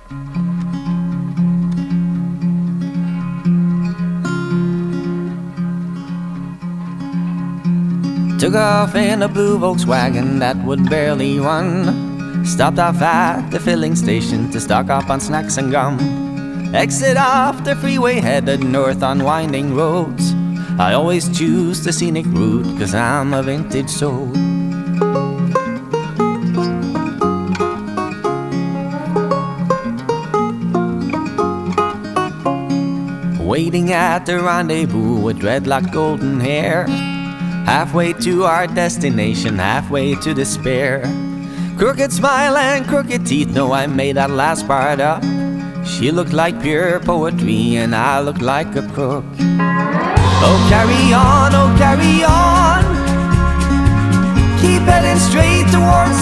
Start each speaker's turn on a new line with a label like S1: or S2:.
S1: Took off in a blue Volkswagen that would barely run. Stopped off at the filling station to stock up on snacks and gum. Exit off the freeway, headed north on winding roads. I always choose the scenic route, 'cause I'm a vintage soul. Waiting at the rendezvous with dreadlocked golden hair. Halfway to our destination, halfway to despair. Crooked smile and crooked teeth, no, I made that last part up. She looked like pure poetry and I looked like a crook. Oh, carry on, oh, carry on. Keep heading straight towards